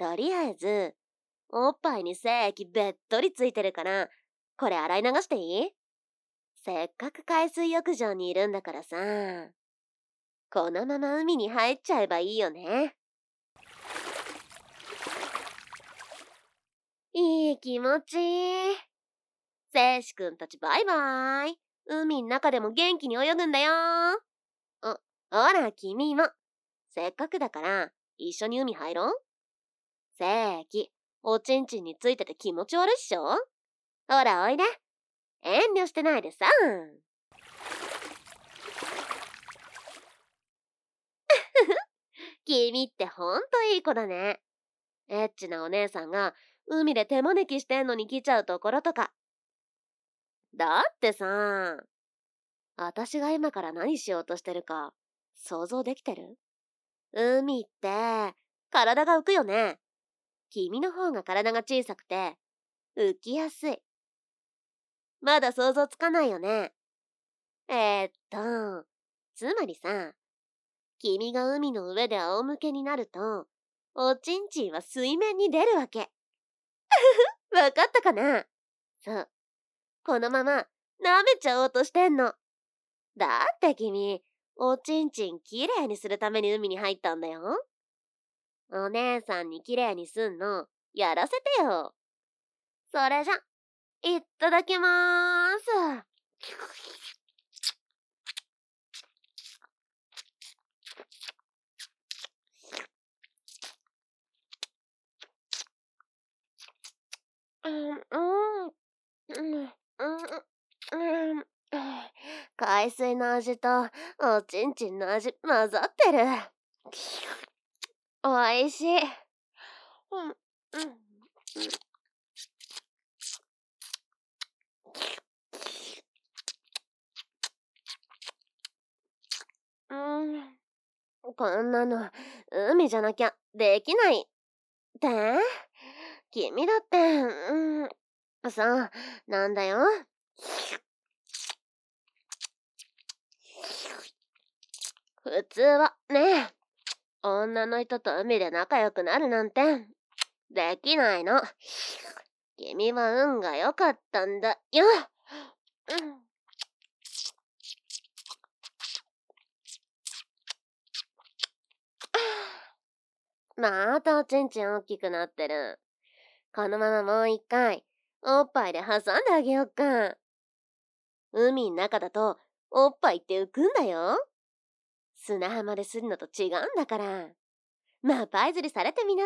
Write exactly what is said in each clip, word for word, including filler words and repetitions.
とりあえず、おっぱいに精液べっとりついてるから、これ洗い流していい？せっかく海水浴場にいるんだからさ、このまま海に入っちゃえばいいよね。いい気持ちいい。せいしくんたちバイバイ。海の中でも元気に泳ぐんだよ。あ、ほら君も。せっかくだから一緒に海入ろう。せいき、おちんちんについてて気持ち悪いっしょ？ほらおいで。遠慮してないでさ。君ってほんといい子だね。エッチなお姉さんが海で手招きしてんのに来ちゃうところとか。だってさ、私が今から何しようとしてるか想像できてる？海って体が浮くよね。君の方が体が小さくて浮きやすい。まだ想像つかないよね。えー、っと、つまりさ、君が海の上で仰向けになると、おちんちんは水面に出るわけ。わかったかな？そう。このまま舐めちゃおうとしてんの。だって君、おちんちんきれいにするために海に入ったんだよ。お姉さんにきれいにすんの、やらせてよ。それじゃ、いっただきまーす。うん、うん、うん、うん、海水の味とおちんちんの味混ざってる。おいしい。うん、うん、うん。うん、こんなの海じゃなきゃできないって君だって、うん、そう、なんだよ。普通はね、女の人と海で仲良くなるなんてできないの。君は運が良かったんだよ。うん、またおちんちん大きくなってる。このままもう一回おっぱいで挟んであげよっか。海の中だとおっぱいって浮くんだよ。砂浜でするのと違うんだから。まあパイ釣りされてみなって。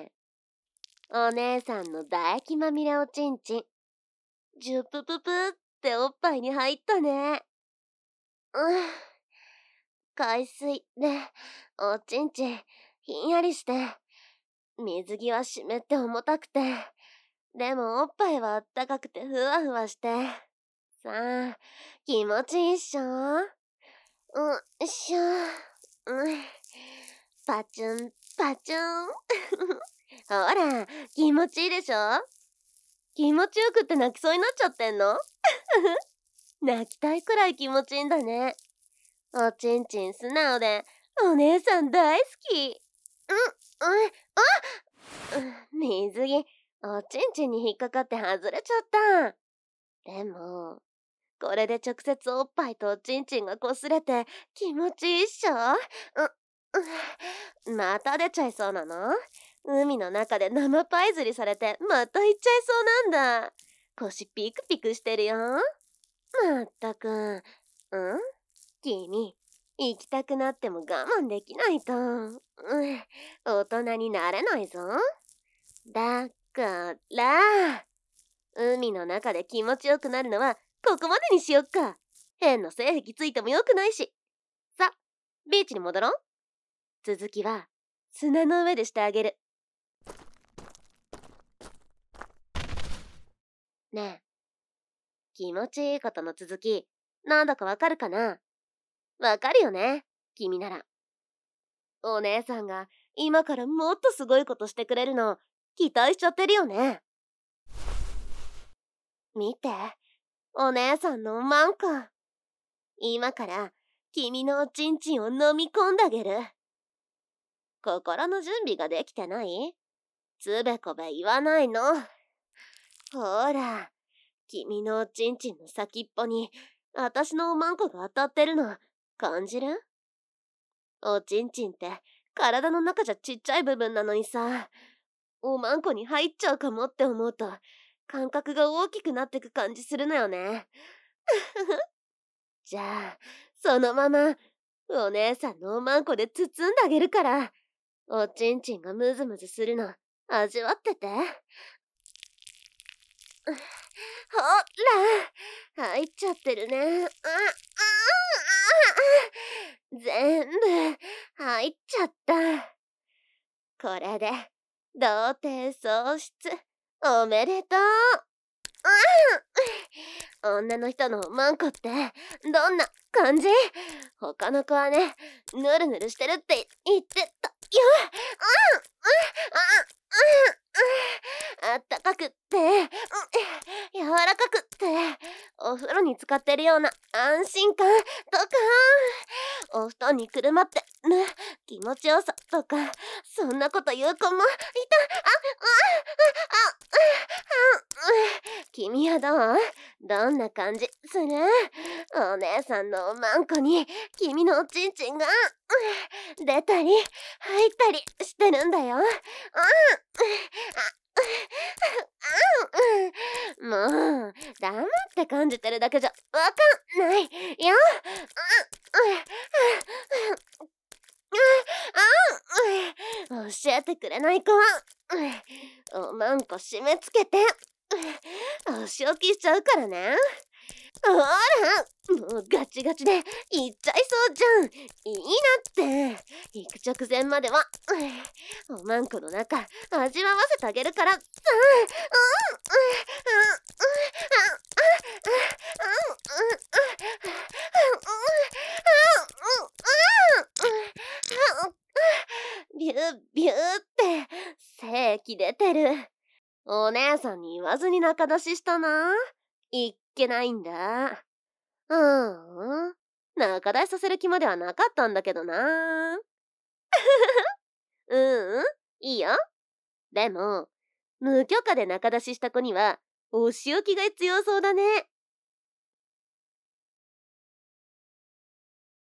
お姉さんの唾液まみれおちんちん。ジュプププっておっぱいに入ったね。うん。海水でおちんちんひんやりして、水着は湿って重たくて、でもおっぱいはあったかくてふわふわして。さあ、気持ちいいっしょ？うん、しょ。うん。パチュン、パチュン。ほら、気持ちいいでしょ？気持ちよくって泣きそうになっちゃってんの？泣きたいくらい気持ちいいんだね。おちんちん素直で、お姉さん大好き。うん、うん、あっ、うん、水着、おちんちんに引っかかって外れちゃった。でも、これで直接おっぱいとおちんちんが擦れて気持ちいいっしょ？う、う、また出ちゃいそうなの？海の中で生パイ釣りされてまた行っちゃいそうなんだ。腰ピクピクしてるよ。まったく、うん？君、行きたくなっても我慢できないと、うん、大人になれないぞ。だから、海の中で気持ちよくなるのはここまでにしよっか。変な性癖ついてもよくないし。さ、ビーチに戻ろう。続きは砂の上でしてあげる。ねえ、気持ちいいことの続き、なんだかわかるかな？わかるよね、君なら。お姉さんが今からもっとすごいことしてくれるの期待しちゃってるよね。見て、お姉さんのマンコ。今から君のおちんちんを飲み込んであげる。心の準備ができてない？ つべこべ言わないの。ほら、君のおちんちんの先っぽに、あたしのおまんこが当たってるの、感じる？おちんちんって、体の中じゃちっちゃい部分なのにさ、おまんこに入っちゃうかもって思うと、感覚が大きくなってく感じするのよね。じゃあ、そのまま、お姉さんのおまんこで包んであげるから、おちんちんがムズムズするの、味わってて。ほら、入っちゃってるね。あ、あ、あ、全部、入っちゃった。これで、童貞喪失、おめでとう。女の人のおまんこって、どんな感じ？他の子はね、ぬるぬるしてるって言ってたよ。あったかくって、柔らかくって、お風呂に浸かってるような安心感とか、お布団にくるまってる気持ちよさとか、そんなこと言う子もいた。あ、あ、あ、あ、君はどう？どんな感じする？お姉さんのおまんこに君のおちんちんが出たり入ったりしてるんだよ。もう黙って感じてるだけじゃわかんないよ。教えてくれない子はおまんこ締め付けてお仕置きしちゃうからね。ほら、もうガチガチでいっちゃいそうじゃん。いいなって。行く直前まではおまんこの中味わわせてあげるからさ。ビュービューって精液出てる。お姉さんに言わずに仲出ししたな。いっけないんだ。うーん。仲出しさせる気まではなかったんだけどな。ううん、いいよ。でも、無許可で仲出しした子には、お仕置きが必要そうだね。